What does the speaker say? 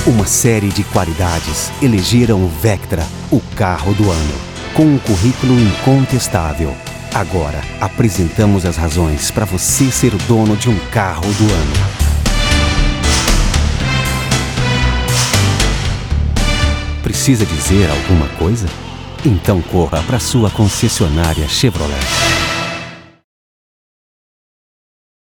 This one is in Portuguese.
Uma série de qualidades elegeram o Vectra o carro do ano, com um currículo incontestável. Agora, apresentamos as razões para você ser o dono de um carro do ano. Precisa dizer alguma coisa? Então corra para sua concessionária Chevrolet.